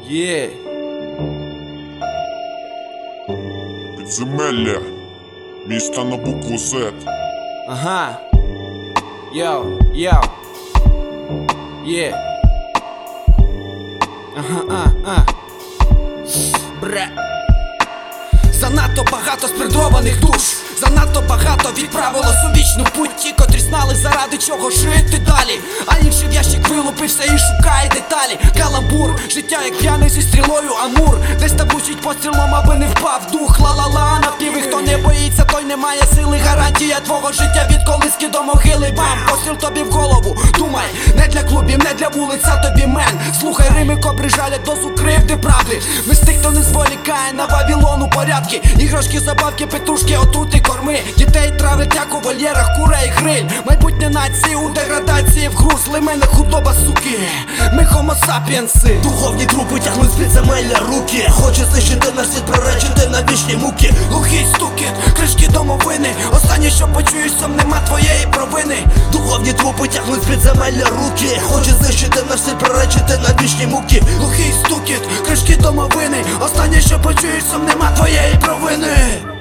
Є. Підземелля. Місто на букву Z. Ага. Йоу. Є. Ага. Бре. Занадто багато сприндрованих душ, занадто багато відправилось у вічну путь. Ті, котрі знали, заради чого жити далі, а інший в ящик вилупився і шукає деталі. Каламбур, життя як п'яний зі стрілою амур, десь там влучить пострілом, аби не впав дух. Ла-ла-ла, напіви, хто не боїться, той не має сили. Гарантія твого життя від колиски до могили. Бам, постріл тобі в голову, думай, не для клубів, не для вулиць, а тобі мен. Слухай рими, кобри жалять дозу кривди правди. Ми з тих, хто не зволікає на Вавилону порядки. Іграшки, забавки, петрушки, отрути, корми. Дітей травлять як у вольєрах, курей, гриль. Майбутнє нації у деградації вгруз. Лимени худоба, суки, ми хомо сапіенси. Духовні трупи тягнуть з підземелля руки. Хоче знищити наш світ, приречити на вічні муки. Глухий стукіт, кришки домовини. Останнє, що почуєш, сам нема твоєї провини. Духовні трупи тягнуть з підземелля руки. Хоче знищити наш світ, приречити на вічні муки. Глухий стукіт, кришки домовини. Останнє, що почуєш, сам нема твоєї провини.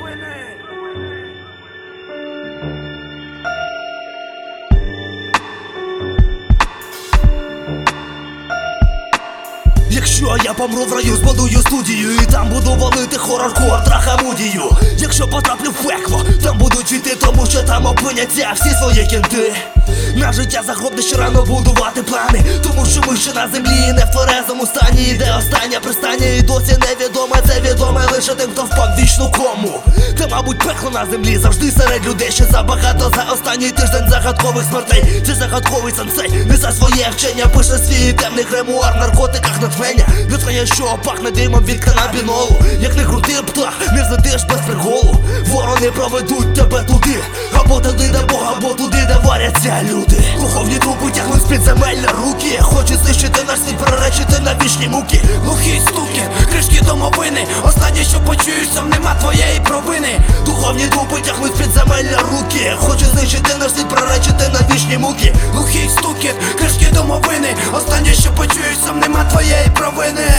Якщо я помру в раю, збудую студію, і там буду валити хорор-кор трахамудію. Якщо потраплю в пекло, там будуть війти, тому що там опиняться всі свої кінти. На життя загробне ще рано будувати плани, тому що ми ще на землі, не в тверезому стані. Іде остання пристання, і досі невідоме. Це відоме лише тим, хто впав в вічну кому. Та мабуть пекло на землі завжди серед людей. Ще забагато за останній тиждень загадкових смертей. Це загадковий сенсей несе своє вчення, пише свій темний гримуар в наркотиках натхнення. Натхнення, що пахне димом від канабінолу. Як не крути птах, не злетиш без приголу. Ворони проведуть тебе туди, або туди, де Бог, або туди, де варяться люди. Духовні трупи тягнуть з підземелля руки. Хочуть знищити наш світ, приречити на вічні муки. Глухий стукіт, кришки домовини. Останнє, що почуєш, сам нема твоєї провини. Духовні трупи тягнуть з підземелля руки. Хочуть знищити наш світ, приречити на вічні муки. Глухий стукіт, кришки домовини. Останнє, що почуєш, сам нема твоєї провини.